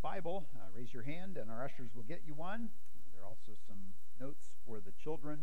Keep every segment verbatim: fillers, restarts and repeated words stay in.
Bible, uh, raise your hand and our ushers will get you one. Uh, there are also some notes for the children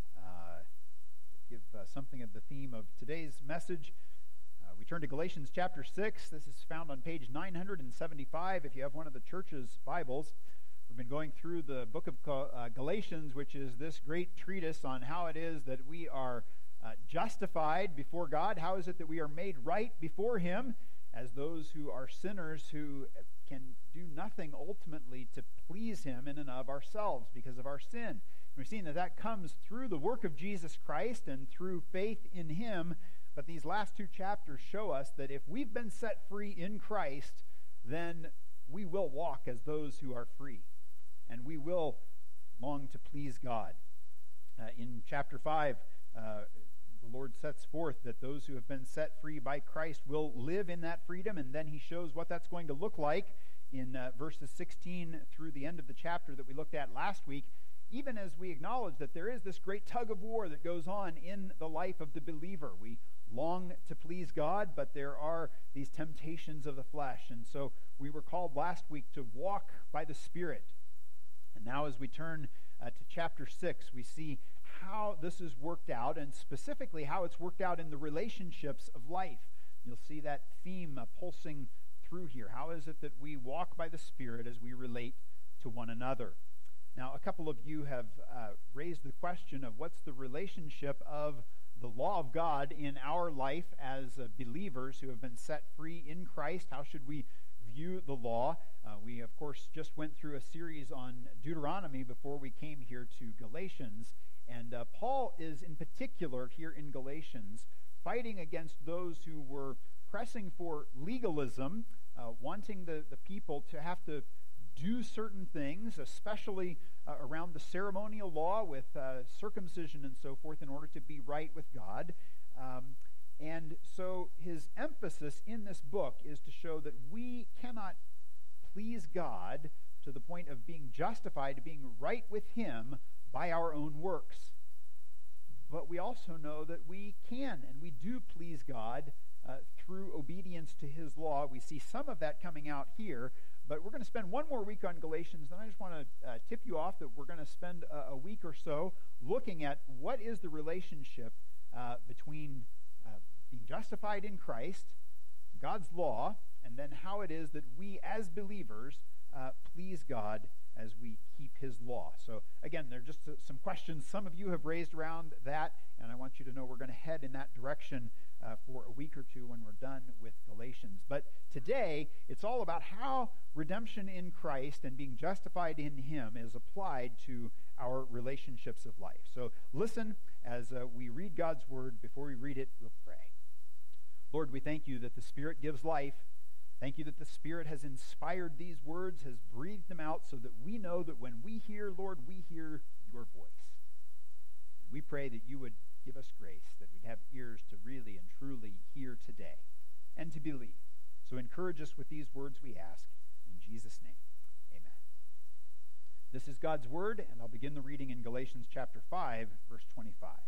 uh, that give uh, something of the theme of today's message. Uh, we turn to Galatians chapter six. This is found on page nine seventy-five if you have one of the church's Bibles. We've been going through the book of uh, Galatians, which is this great treatise on how it is that we are uh, justified before God. How is it that we are made right before Him as those who are sinners who can do nothing ultimately to please Him in and of ourselves because of our sin. And we've seen that that comes through the work of Jesus Christ and through faith in Him. But these last two chapters show us that if we've been set free in Christ, then we will walk as those who are free. And we will long to please God. Uh, in chapter five, uh, the Lord sets forth that those who have been set free by Christ will live in that freedom, and then He shows what that's going to look like in uh, verses sixteen through the end of the chapter that we looked at last week, even as we acknowledge that there is this great tug of war that goes on in the life of the believer. We long to please God, but there are these temptations of the flesh, and so we were called last week to walk by the Spirit. And now as we turn uh, to chapter six, we see how this is worked out, and specifically how it's worked out in the relationships of life. You'll see that theme uh, pulsing through here. How is it that we walk by the Spirit as we relate to one another? Now, a couple of you have uh, raised the question of what's the relationship of the law of God in our life as uh, believers who have been set free in Christ. How should we view the law? Uh, we, of course, just went through a series on Deuteronomy before we came here to Galatians. And uh, Paul is in particular here in Galatians fighting against those who were pressing for legalism, uh, wanting the, the people to have to do certain things, especially uh, around the ceremonial law with uh, circumcision and so forth in order to be right with God. Um, and so his emphasis in this book is to show that we cannot please God to the point of being justified, being right with Him by our own works. But we also know that we can and we do please God uh, through obedience to His law. We see some of that coming out here, but we're going to spend one more week on Galatians, and I just want to uh, tip you off that we're going to spend a, a week or so looking at what is the relationship uh, between uh, being justified in Christ, God's law, and then how it is that we as believers uh, please God as we keep His law. So again, there are just uh, some questions some of you have raised around that, and I want you to know we're going to head in that direction uh, for a week or two when we're done with Galatians. But today, it's all about how redemption in Christ and being justified in Him is applied to our relationships of life. So listen as uh, we read God's Word. Before we read it, we'll pray. Lord, we thank You that the Spirit gives life. Thank You that the Spirit has inspired these words, has breathed them out so that we know that when we hear, Lord, we hear Your voice. And we pray that You would give us grace, that we'd have ears to really and truly hear today and to believe. So encourage us with these words, we ask. In Jesus' name, amen. This is God's Word, and I'll begin the reading in Galatians chapter five, verse twenty-five.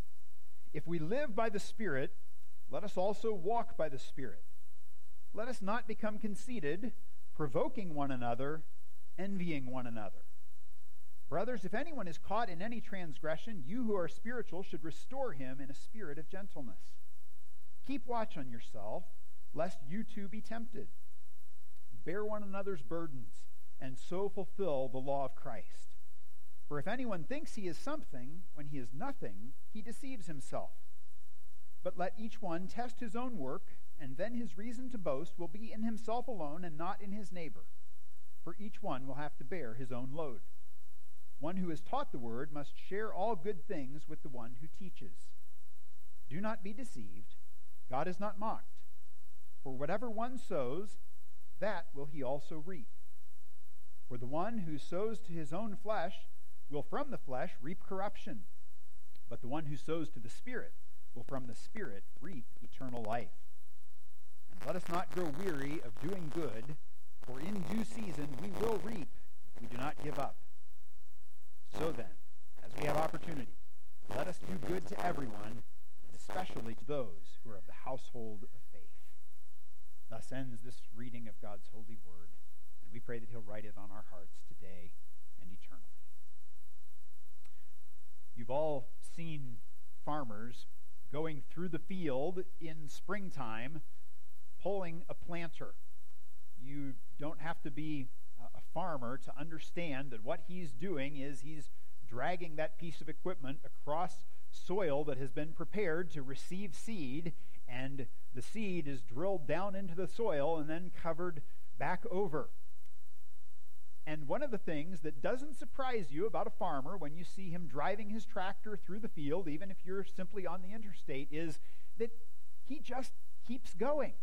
If we live by the Spirit, let us also walk by the Spirit. Let us not become conceited, provoking one another, envying one another. Brothers, if anyone is caught in any transgression, you who are spiritual should restore him in a spirit of gentleness. Keep watch on yourself, lest you too be tempted. Bear one another's burdens, and so fulfill the law of Christ. For if anyone thinks he is something when he is nothing, he deceives himself. But let each one test his own work, and then his reason to boast will be in himself alone and not in his neighbor. For each one will have to bear his own load. One who is taught the word must share all good things with the one who teaches. Do not be deceived. God is not mocked. For whatever one sows, that will he also reap. For the one who sows to his own flesh will from the flesh reap corruption. But the one who sows to the Spirit will from the Spirit reap eternal life. And let us not grow weary of doing good, for in due season we will reap if we do not give up. So then, as we have opportunity, let us do good to everyone, and especially to those who are of the household of faith. Thus ends this reading of God's holy word, and we pray pray that he'll write it on our hearts today and eternally. You've all seen farmers going through the field in springtime pulling a planter. You don't have to be a farmer to understand that what he's doing is he's dragging that piece of equipment across soil that has been prepared to receive seed, and the seed is drilled down into the soil and then covered back over. And one of the things that doesn't surprise you about a farmer when you see him driving his tractor through the field, even if you're simply on the interstate, is that he just keeps going.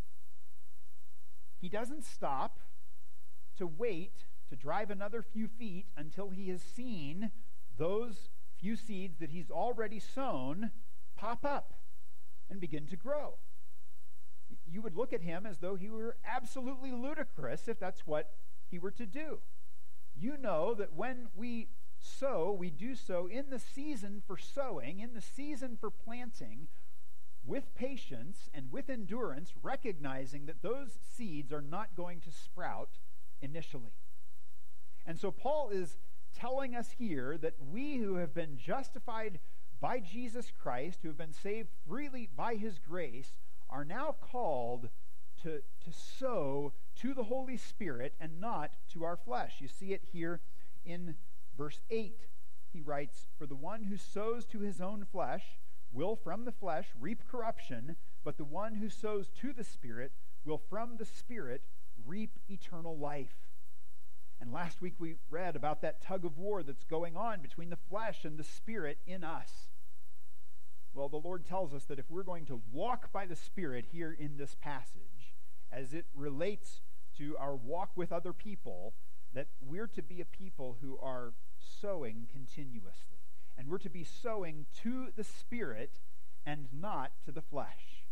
He doesn't stop to wait to drive another few feet until he has seen those few seeds that he's already sown pop up and begin to grow. You would look at him as though he were absolutely ludicrous if that's what he were to do. You know that when we sow, we do so in the season for sowing, in the season for planting, with patience and with endurance, recognizing that those seeds are not going to sprout initially. And so Paul is telling us here that we who have been justified by Jesus Christ, who have been saved freely by his grace, are now called to, to sow to the Holy Spirit and not to our flesh. You see it here in verse eight. He writes, "For the one who sows to his own flesh will from the flesh reap corruption, but the one who sows to the Spirit will from the Spirit reap eternal life." And last week we read about that tug of war that's going on between the flesh and the Spirit in us. Well, the Lord tells us that if we're going to walk by the Spirit here in this passage, as it relates to our walk with other people, that we're to be a people who are sowing continuously. And we're to be sowing to the Spirit and not to the flesh.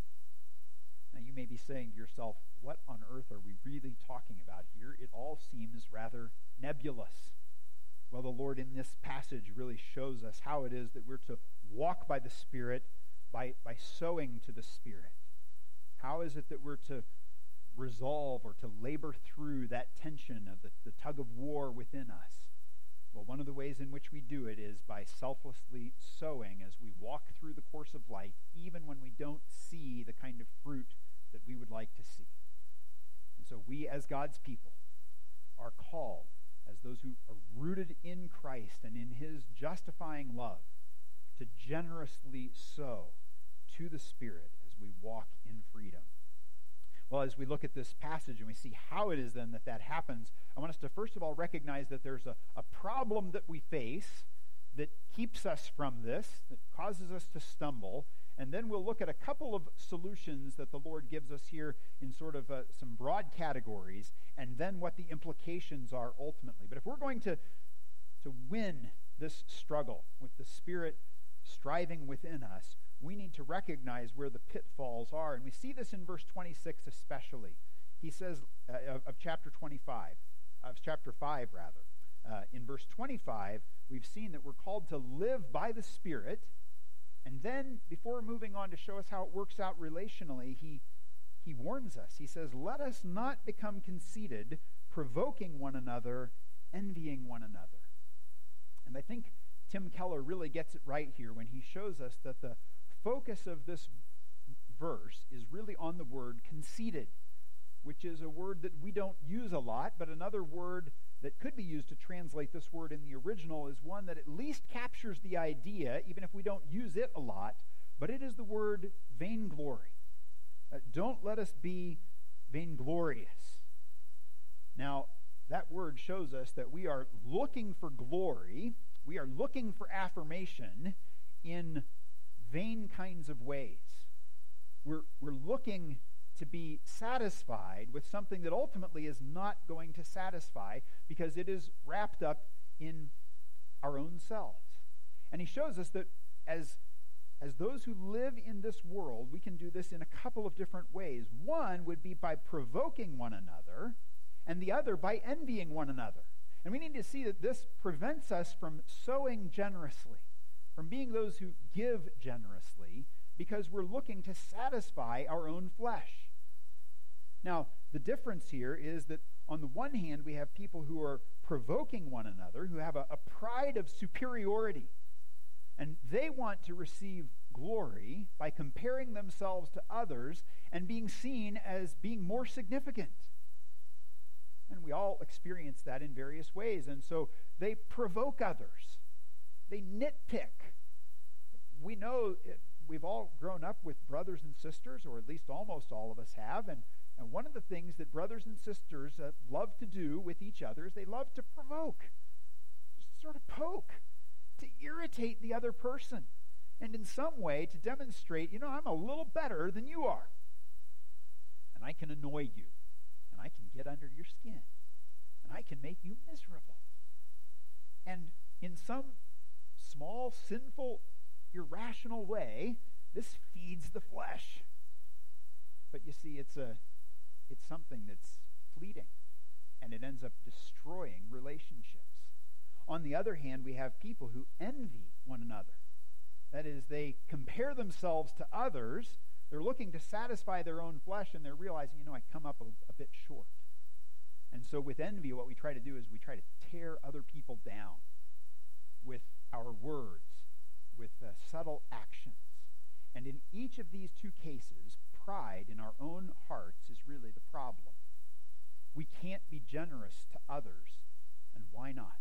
Now you may be saying to yourself, what on earth are we really talking about here? It all seems rather nebulous. Well, the Lord in this passage really shows us how it is that we're to walk by the Spirit by, by sowing to the Spirit. How is it that we're to resolve or to labor through that tension of the, the tug of war within us? Well, one of the ways in which we do it is by selflessly sowing as we walk through the course of life, even when we don't see the kind of fruit that we would like to see. And so we as God's people are called, as those who are rooted in Christ and in his justifying love, to generously sow to the Spirit as we walk in freedom. Well, as we look at this passage and we see how it is then that that happens, I want us to first of all recognize that there's a, a problem that we face that keeps us from this, that causes us to stumble, and then we'll look at a couple of solutions that the Lord gives us here in sort of uh, some broad categories, and then what the implications are ultimately. But if we're going to, to win this struggle with the Spirit striving within us, we need to recognize where the pitfalls are. And we see this in verse twenty-six especially. He says, uh, of, of chapter twenty-five, of chapter five rather. Uh, in verse twenty-five, we've seen that we're called to live by the Spirit. And then, before moving on to show us how it works out relationally, he, he warns us. He says, "Let us not become conceited, provoking one another, envying one another." And I think Tim Keller really gets it right here when he shows us that the focus of this verse is really on the word conceited, which is a word that we don't use a lot, but another word that could be used to translate this word in the original is one that at least captures the idea, even if we don't use it a lot, but it is the word vainglory. Uh, don't let us be vainglorious. Now, that word shows us that we are looking for glory, we are looking for affirmation in vain kinds of ways. We're, we're looking to be satisfied with something that ultimately is not going to satisfy because it is wrapped up in our own selves. And he shows us that as, as those who live in this world, we can do this in a couple of different ways. One would be by provoking one another, and the other by envying one another. And we need to see that this prevents us from sowing generously, from being those who give generously, because we're looking to satisfy our own flesh. Now, the difference here is that on the one hand, we have people who are provoking one another, who have a, a pride of superiority. And they want to receive glory by comparing themselves to others and being seen as being more significant. And we all experience that in various ways. And so they provoke others. They nitpick. We know it, we've all grown up with brothers and sisters, or at least almost all of us have. And, and one of the things that brothers and sisters uh, love to do with each other is they love to provoke, just sort of poke, to irritate the other person. And in some way to demonstrate, you know, I'm a little better than you are. And I can annoy you. And I can get under your skin. And I can make you miserable. And in some small, sinful, irrational way, this feeds the flesh. But you see, it's a it's something that's fleeting. And it ends up destroying relationships. On the other hand, we have people who envy one another. That is, they compare themselves to others. They're looking to satisfy their own flesh, and they're realizing, you know, I come up a, a bit short. And so with envy, what we try to do is we try to tear other people down with our words, with uh, subtle actions. And in each of these two cases, pride in our own hearts is really the problem. We can't be generous to others, and why not?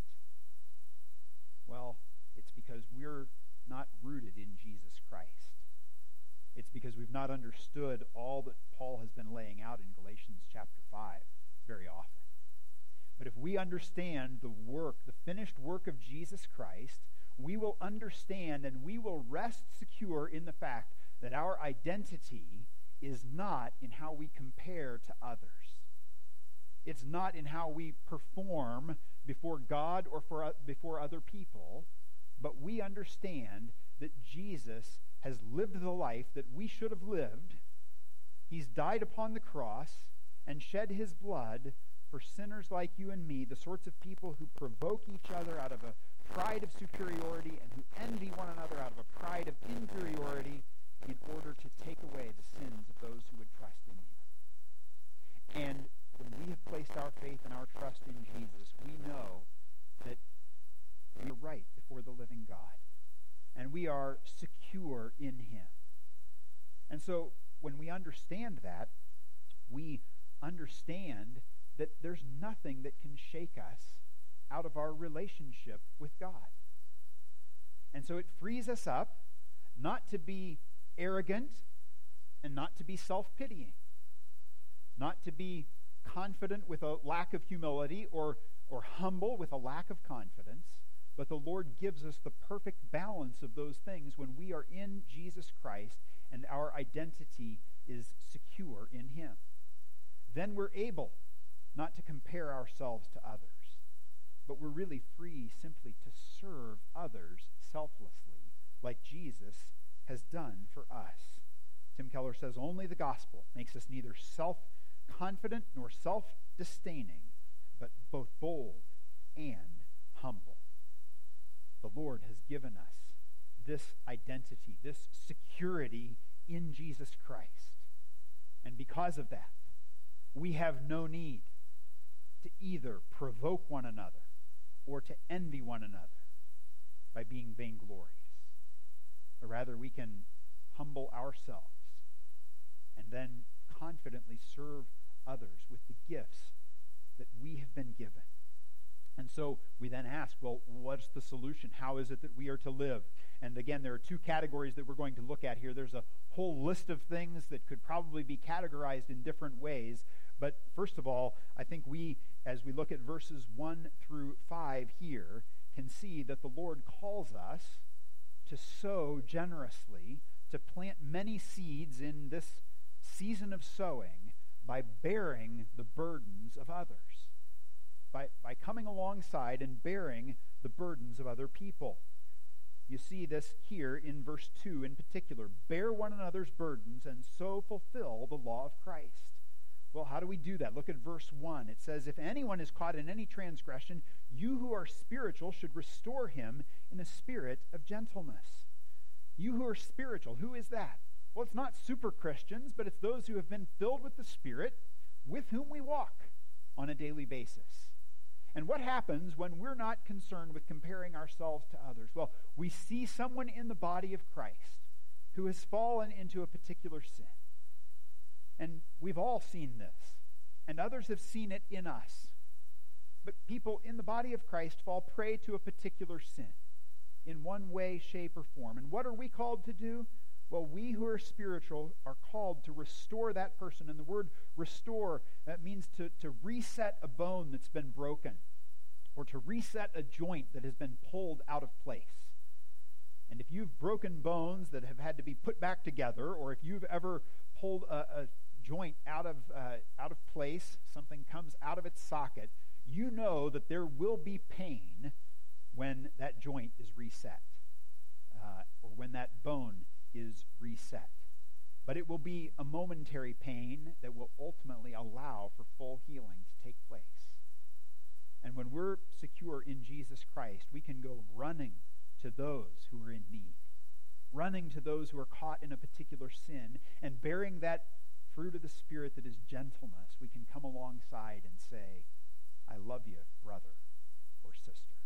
Well, it's because we're not rooted in Jesus Christ. It's because we've not understood all that Paul has been laying out in Galatians chapter five very often. But if we understand the work, the finished work of Jesus Christ, we will understand and we will rest secure in the fact that our identity is not in how we compare to others. It's not in how we perform before God or for, before other people, but we understand that Jesus has lived the life that we should have lived. He's died upon the cross and shed his blood for sinners like you and me, the sorts of people who provoke each other out of a pride of superiority and who envy one another out of a pride of inferiority in order to take away the sins of those who would trust in him. And when we have placed our faith and our trust in Jesus, we know that we are right before the living God. And we are secure in him. And so when we understand that, we understand that there's nothing that can shake us out of our relationship with God. And so it frees us up not to be arrogant and not to be self-pitying, not to be confident with a lack of humility or, or humble with a lack of confidence, but the Lord gives us the perfect balance of those things when we are in Jesus Christ and our identity is secure in him. Then we're able not to compare ourselves to others, but we're really free simply to serve others selflessly like Jesus has done for us. Tim Keller says, only the gospel makes us neither self-confident nor self-disdaining, but both bold and humble. The Lord has given us this identity, this security in Jesus Christ. And because of that, we have no need to either provoke one another or to envy one another by being vainglorious. But rather we can humble ourselves and then confidently serve others with the gifts that we have been given. And so we then ask, well, what's the solution? How is it that we are to live? And again, there are two categories that we're going to look at here. There's a whole list of things that could probably be categorized in different ways. But first of all, I think we, as we look at verses one through five here, can see that the Lord calls us to sow generously, to plant many seeds in this season of sowing by bearing the burdens of others. By, by coming alongside and bearing the burdens of other people. You see this here in verse two in particular. Bear one another's burdens and so fulfill the law of Christ. Well, how do we do that? Look at verse one. It says, if anyone is caught in any transgression, you who are spiritual should restore him in a spirit of gentleness. You who are spiritual, who is that? Well, it's not super Christians, but it's those who have been filled with the Spirit with whom we walk. on a daily basis. And what happens when we're not concerned with comparing ourselves to others? Well, we see someone in the body of Christ who has fallen into a particular sin. And we've all seen this, and others have seen it in us. But people in the body of Christ fall prey to a particular sin in one way, shape, or form. And what are we called to do? Well, we who are spiritual are called to restore that person. And the word restore, that means to, to reset a bone that's been broken, or to reset a joint that has been pulled out of place. And if you've broken bones that have had to be put back together, or if you've ever pulled a, a joint out of uh, out of place, something comes out of its socket, you know that there will be pain when that joint is reset, uh, or when that bone is reset. But it will be a momentary pain that will ultimately allow for full healing to take place. And when we're secure in Jesus Christ, we can go running to those who are in need, running to those who are caught in a particular sin, and bearing that fruit of the Spirit that is gentleness, we can come alongside and say, I love you, brother or sister,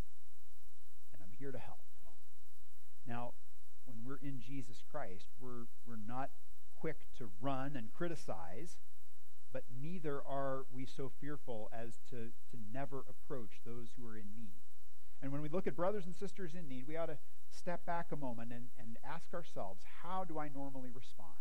and I'm here to help. Now, when we're in Jesus Christ, we're, we're not quick to run and criticize, but neither are we so fearful as to, to never approach those who are in need. And when we look at brothers and sisters in need, we ought to step back a moment and, and ask ourselves, how do I normally respond?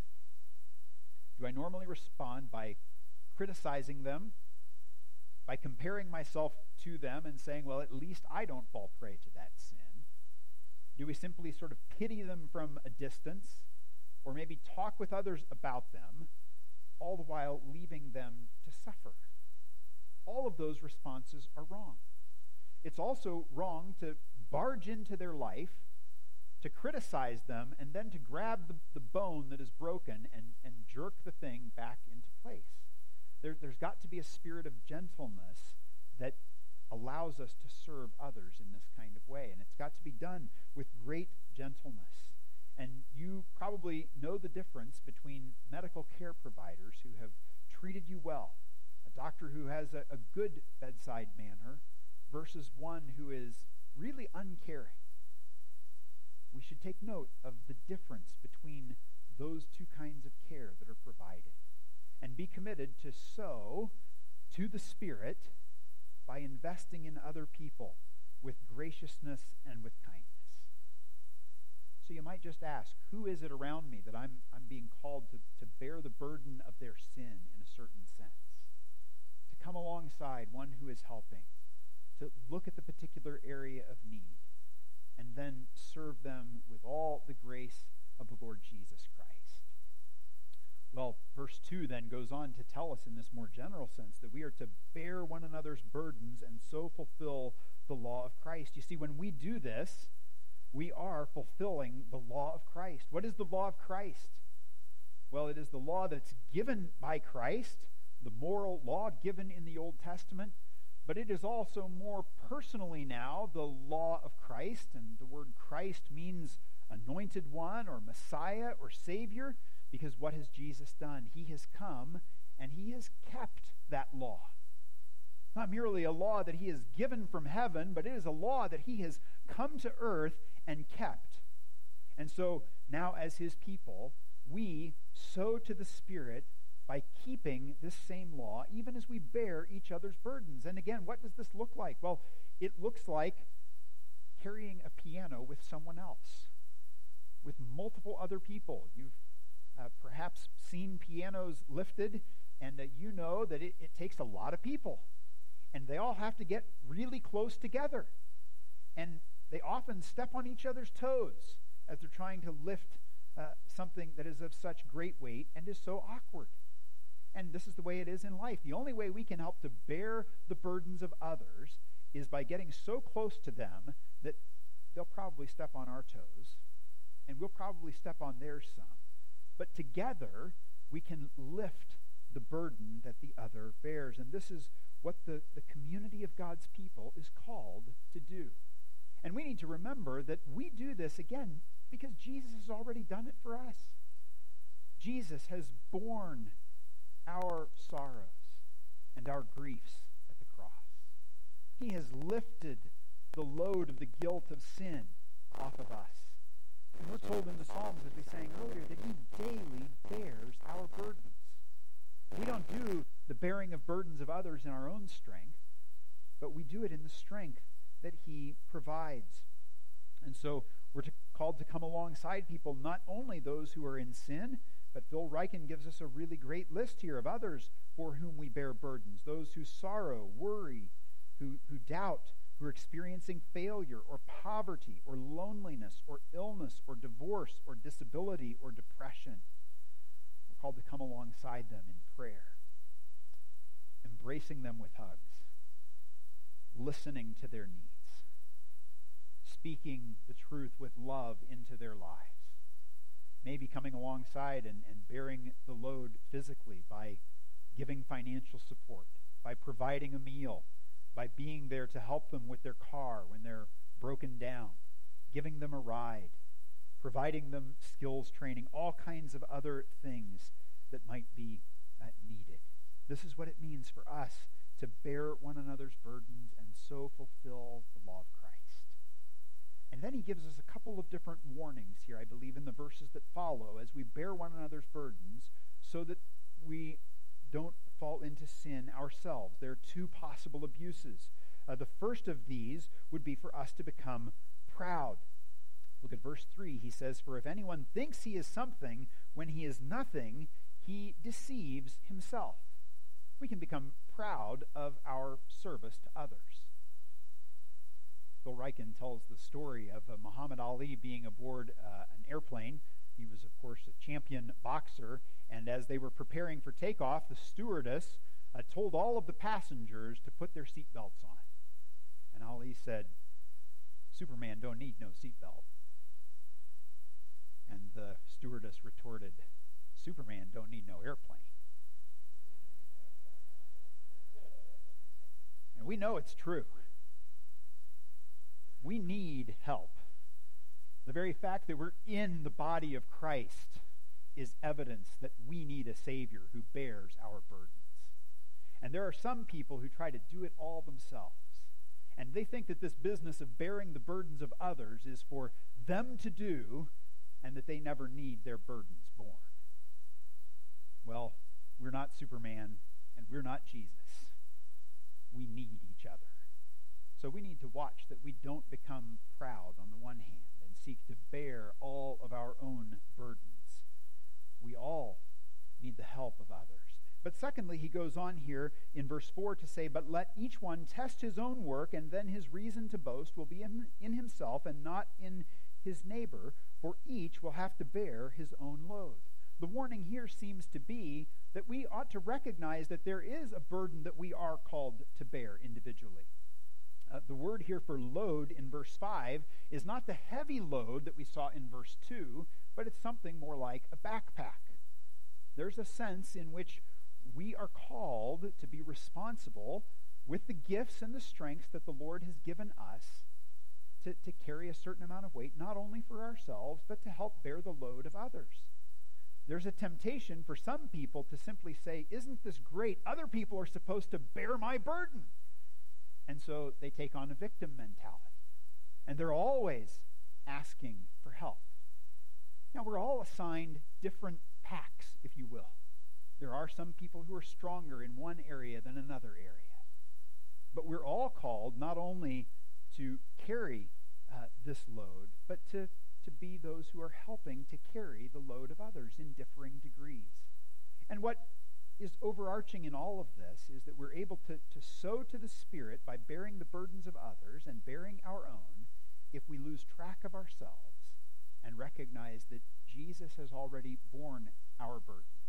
Do I normally respond by criticizing them, by comparing myself to them and saying, well, at least I don't fall prey to that sin? Do we simply sort of pity them from a distance, or maybe talk with others about them, all the while leaving them to suffer? All of those responses are wrong. It's also wrong to barge into their life, to criticize them, and then to grab the, the bone that is broken and, and jerk the thing back into place. There, there's got to be a spirit of gentleness that allows us to serve others in this kind of way. And it's got to be done with great gentleness. And you probably know the difference between medical care providers who have treated you well, a doctor who has a, a good bedside manner, versus one who is really uncaring. We should take note of the difference between those two kinds of care that are provided, and be committed to sow to the Spirit by investing in other people with graciousness and with kindness. So you might just ask, who is it around me that I'm, I'm being called to, to bear the burden of their sin in a certain sense? To come alongside one who is helping, to look at the particular area of need, and then serve them with all the grace of the Lord Jesus Christ. Well, verse two then goes on to tell us in this more general sense that we are to bear one another's burdens and so fulfill the law of Christ. You see, when we do this, we are fulfilling the law of Christ. What is the law of Christ? Well, it is the law that's given by Christ, the moral law given in the Old Testament, but it is also more personally now the law of Christ, and the word Christ means anointed one or Messiah or Savior, because what has Jesus done? He has come and he has kept that law. Not merely a law that he has given from heaven, but it is a law that he has come to earth and kept. And so now as his people, we sow to the Spirit by keeping this same law, even as we bear each other's burdens. And again, what does this look like? Well, it looks like carrying a piano with someone else, with multiple other people. You've uh, perhaps seen pianos lifted, and uh, you know that it, it takes a lot of people. And they all have to get really close together. And they often step on each other's toes as they're trying to lift uh, something that is of such great weight and is so awkward. And this is the way it is in life. The only way we can help to bear the burdens of others is by getting so close to them that they'll probably step on our toes, and we'll probably step on theirs some. But together, we can lift the burden that the other bears. And this is what the, the community of God's people is called to do. And we need to remember that we do this, again, because Jesus has already done it for us. Jesus has borne our sorrows and our griefs at the cross. He has lifted the load of the guilt of sin off of us. And we're told in the Psalms, as we sang earlier, that he daily bears our burdens. We don't do the bearing of burdens of others in our own strength, but we do it in the strength that he provides. And so we're to, called to come alongside people, not only those who are in sin, but Phil Ryken gives us a really great list here of others for whom we bear burdens, those who sorrow, worry, who, who doubt, who are experiencing failure or poverty or loneliness or illness or divorce or disability or depression. We're called to come alongside them in prayer, embracing them with hugs, listening to their needs, speaking the truth with love into their lives, maybe coming alongside and, and bearing the load physically by giving financial support, by providing a meal, by being there to help them with their car when they're broken down, giving them a ride, providing them skills training, all kinds of other things that might be uh, needed. This is what it means for us to bear one another's burdens and so fulfill the law of Christ. And then he gives us a couple of different warnings here, I believe, in the verses that follow as we bear one another's burdens so that we don't fall into sin ourselves. There are two possible abuses. Uh, the first of these would be for us to become proud. Look at verse three. He says, "For if anyone thinks he is something when he is nothing, he deceives himself." We can become proud of our service to others. Phil Ryken tells the story of uh, Muhammad Ali being aboard uh, an airplane. He was, of course, a champion boxer, and as they were preparing for takeoff, the stewardess uh, told all of the passengers to put their seatbelts on. And Ali said, "Superman don't need no seatbelt." And the stewardess retorted, "Superman don't need no airplane." And we know it's true. We need help. The very fact that we're in the body of Christ is evidence that we need a Savior who bears our burdens. And there are some people who try to do it all themselves. And they think that this business of bearing the burdens of others is for them to do and that they never need their burdens borne. Well, we're not Superman and we're not Jesus. We need each other. So we need to watch that we don't become proud on the one hand and seek to bear all of our own burdens. We all need the help of others. But secondly, he goes on here in verse four to say, "But let each one test his own work, and then his reason to boast will be in, in himself and not in his neighbor, for each will have to bear his own load." The warning here seems to be that we ought to recognize that there is a burden that we are called to bear individually. Uh, the word here for load in verse five is not the heavy load that we saw in verse two, but it's something more like a backpack. There's a sense in which we are called to be responsible with the gifts and the strengths that the Lord has given us to, to carry a certain amount of weight, not only for ourselves, but to help bear the load of others. There's a temptation for some people to simply say, "Isn't this great? Other people are supposed to bear my burden." And so they take on a victim mentality. And they're always asking for help. Now, we're all assigned different packs, if you will. There are some people who are stronger in one area than another area. But we're all called not only to carry uh, this load, but to, to be those who are helping to carry the load of others in differing degrees. And what is overarching in all of this is that we're able to, to sow to the Spirit by bearing the burdens of others and bearing our own if we lose track of ourselves and recognize that Jesus has already borne our burden.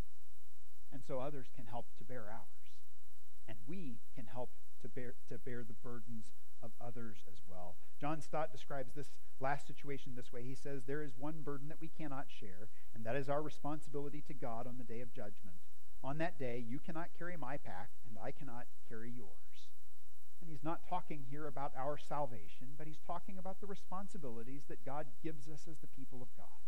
And so others can help to bear ours. And we can help to bear, to bear the burdens of others as well. John Stott describes this last situation this way. He says, "There is one burden that we cannot share, and that is our responsibility to God on the day of judgment. On that day, you cannot carry my pack, and I cannot carry yours." And he's not talking here about our salvation, but he's talking about the responsibilities that God gives us as the people of God.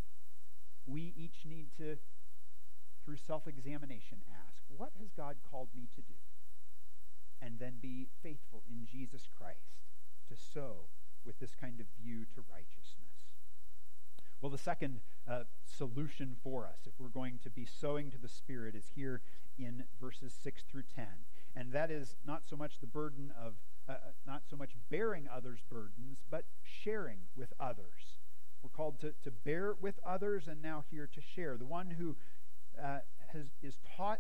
We each need to, through self-examination, ask, what has God called me to do? and then be faithful in Jesus Christ to sow with this kind of view to righteousness. Well, the second uh, solution for us, if we're going to be sowing to the Spirit, is here in verses six through ten. And that is not so much the burden of, uh, not so much bearing others' burdens, but sharing with others. We're called to, to bear with others, and now here to share. The one who uh, has is taught,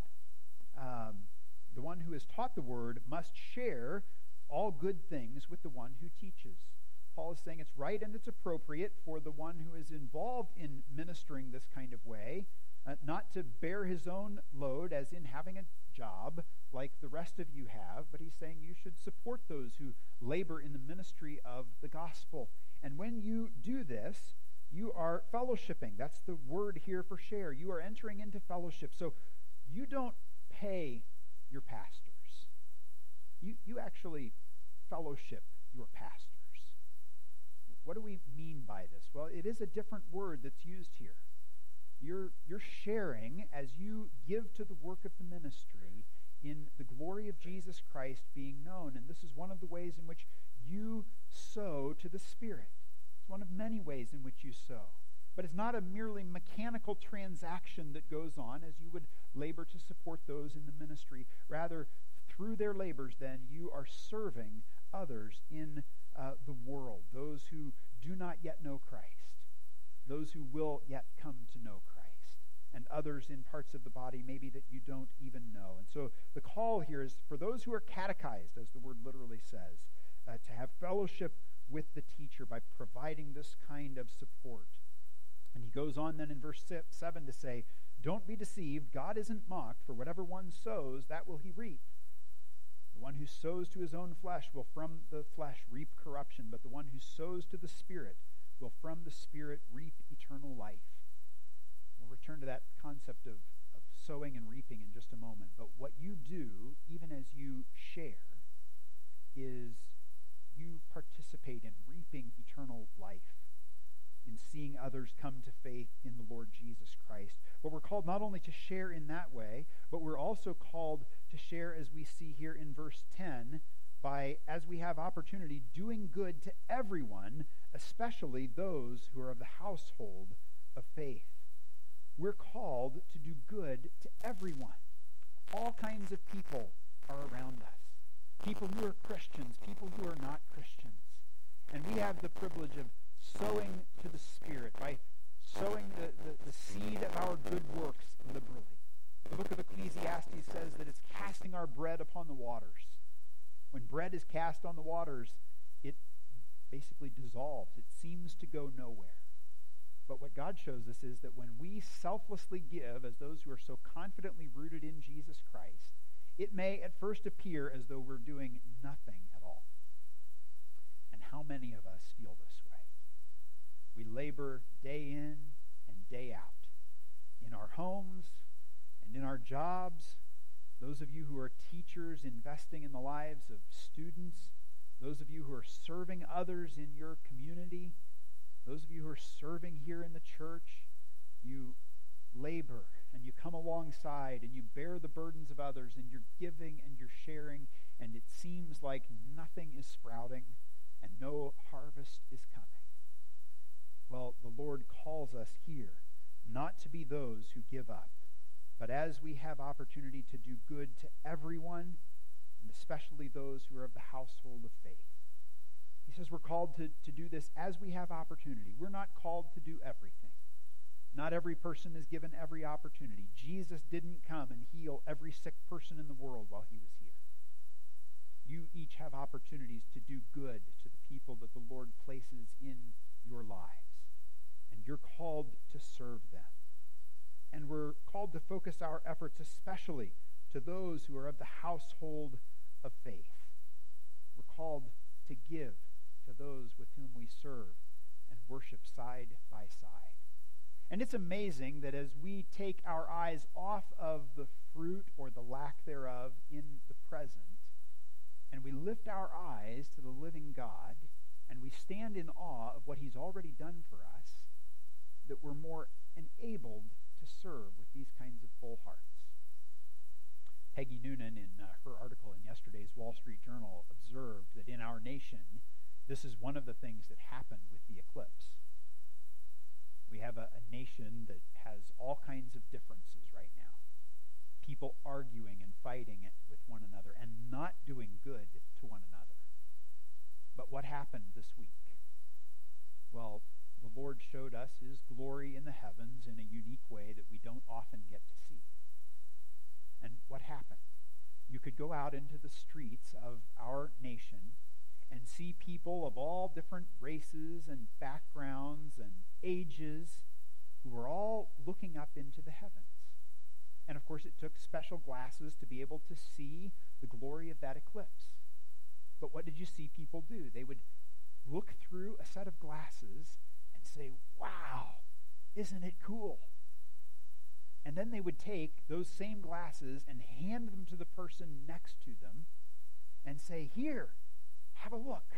um, the one who is taught the word must share all good things with the one who teaches. Paul is saying it's right and it's appropriate for the one who is involved in ministering this kind of way, uh, not to bear his own load, as in having a job like the rest of you have, but he's saying you should support those who labor in the ministry of the gospel. And when you do this, you are fellowshipping. That's the word here for share. You are entering into fellowship. So you don't pay your pastors. You, you actually fellowship your pastors. What do we mean by this? Well, it is a different word that's used here. You're, you're sharing as you give to the work of the ministry in the glory of Jesus Christ being known. And this is one of the ways in which you sow to the Spirit. It's one of many ways in which you sow. But it's not a merely mechanical transaction that goes on as you would labor to support those in the ministry. Rather, through their labors, then, you are serving others in uh, the world, those who do not yet know Christ, those who will yet come to know Christ, and others in parts of the body maybe that you don't even know. And so the call here is for those who are catechized, as the word literally says, uh, to have fellowship with the teacher by providing this kind of support. And he goes on then in verse seven to say, "Don't be deceived, God isn't mocked, for whatever one sows, that will he reap. The one who sows to his own flesh will from the flesh reap corruption, but the one who sows to the Spirit will from the Spirit reap eternal life." We'll return to that concept of, of sowing and reaping in just a moment. But what you do, even as you share, is you participate in reaping eternal life, in seeing others come to faith in the Lord Jesus Christ. But we're called not only to share in that way, but we're also called to share, as we see here in verse ten, by, as we have opportunity, doing good to everyone, especially those who are of the household of faith. We're called to do good to everyone. All kinds of people are around us. People who are Christians, people who are not Christians. And we have the privilege of sowing to the Spirit by sowing the, the, the seed of our good works liberally. The book of Ecclesiastes says that it's casting our bread upon the waters. When bread is cast on the waters, it basically dissolves. It seems to go nowhere. But what God shows us is that when we selflessly give, as those who are so confidently rooted in Jesus Christ, it may at first appear as though we're doing nothing at all. And how many of us feel this way? We labor day in and day out in our homes and in our jobs. Those of you who are teachers investing in the lives of students, those of you who are serving others in your community, those of you who are serving here in the church, you labor and you come alongside and you bear the burdens of others, and you're giving and you're sharing, and it seems like nothing is sprouting and no harvest is coming. Well, the Lord calls us here not to be those who give up, but as we have opportunity to do good to everyone, and especially those who are of the household of faith. He says we're called to, to do this as we have opportunity. We're not called to do everything. Not every person is given every opportunity. Jesus didn't come and heal every sick person in the world while he was here. You each have opportunities to do good to the people that the Lord places in your lives. And you're called to serve them. And we're called to focus our efforts especially to those who are of the household of faith. We're called to give to those with whom we serve and worship side by side. And it's amazing that as we take our eyes off of the fruit or the lack thereof in the present, and we lift our eyes to the living God, and we stand in awe of what he's already done for us, that we're more enabled to serve with these kinds of full hearts. Peggy Noonan, in uh, her article in yesterday's Wall Street Journal, observed that in our nation, this is one of the things that happened with the eclipse. We have a, a nation that has all kinds of differences right now. People arguing and fighting with one another and not doing good to one another. But what happened this week? Well, the Lord showed us his glory in the heavens in a unique way that we don't often get to see. And what happened? You could go out into the streets of our nation and see people of all different races and backgrounds and ages who were all looking up into the heavens. And of course, it took special glasses to be able to see the glory of that eclipse. But what did you see people do? They would look through a set of glasses and say, wow, isn't it cool? And then they would take those same glasses and hand them to the person next to them and say, here, have a look,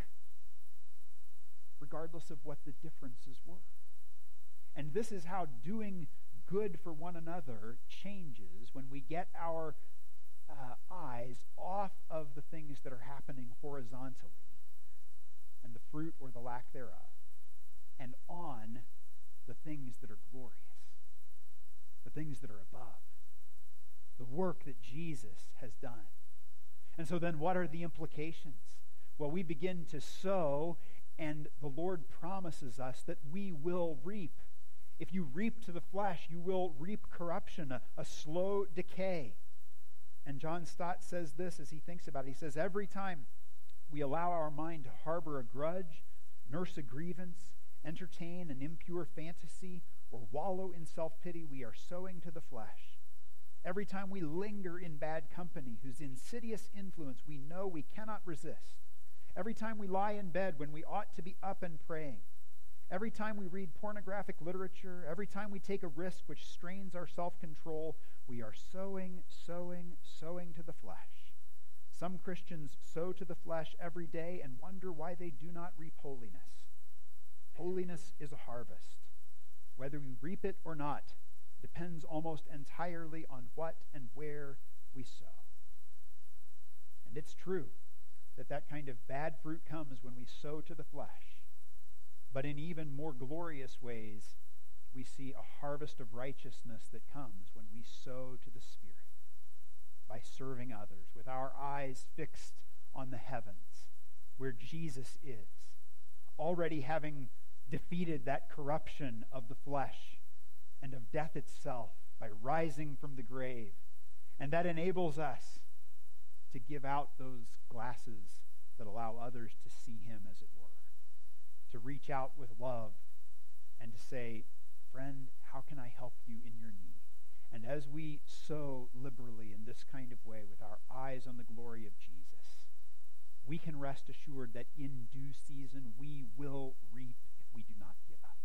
regardless of what the differences were. And this is how doing good for one another changes when we get our uh, eyes off of the things that are happening horizontally and the fruit or the lack thereof, and on the things that are glorious, the things that are above, the work that Jesus has done. And so then what are the implications? Well, we begin to sow, and the Lord promises us that we will reap. If you reap to the flesh, you will reap corruption, a, a slow decay. And John Stott says this as he thinks about it. He says, every time we allow our mind to harbor a grudge, nurse a grievance, entertain an impure fantasy, or wallow in self-pity, we are sowing to the flesh. Every time we linger in bad company, whose insidious influence we know we cannot resist. Every time we lie in bed when we ought to be up and praying. Every time we read pornographic literature, every time we take a risk which strains our self-control, we are sowing, sowing, sowing to the flesh. Some Christians sow to the flesh every day and wonder why they do not reap holiness. Holiness is a harvest. Whether we reap it or not depends almost entirely on what and where we sow. And it's true that that kind of bad fruit comes when we sow to the flesh. But in even more glorious ways, we see a harvest of righteousness that comes when we sow to the Spirit by serving others with our eyes fixed on the heavens where Jesus is, already having defeated that corruption of the flesh and of death itself by rising from the grave. And that enables us to give out those glasses that allow others to see him, as it were. To reach out with love and to say, friend, how can I help you in your need? And as we sow liberally in this kind of way with our eyes on the glory of Jesus, we can rest assured that in due season we will reap if we do not give up.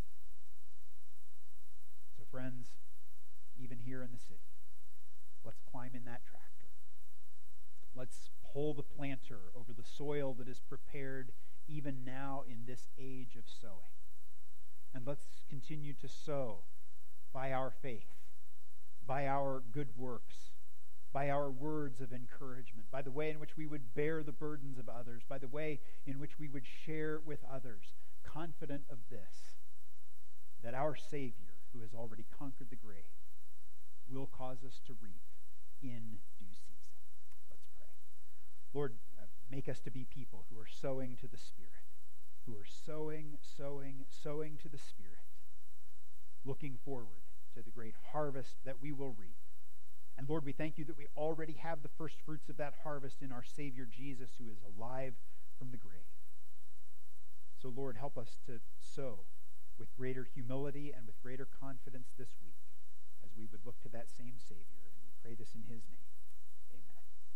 So friends, even here in the city, let's climb in that tractor. Let's pull the planter over the soil that is prepared even now in this age of sowing. And let's continue to sow by our faith, by our good works, by our words of encouragement, by the way in which we would bear the burdens of others, by the way in which we would share with others, confident of this, that our Savior, who has already conquered the grave, will cause us to reap in due season. Let's pray. Lord, uh, make us to be people who are sowing to the Spirit, who are sowing, sowing, sowing to the Spirit, looking forward to the great harvest that we will reap. And Lord, we thank you that we already have the first fruits of that harvest in our Savior Jesus, who is alive from the grave. So Lord, help us to sow with greater humility and with greater confidence this week as we would look to that same Savior. And we pray this in his name.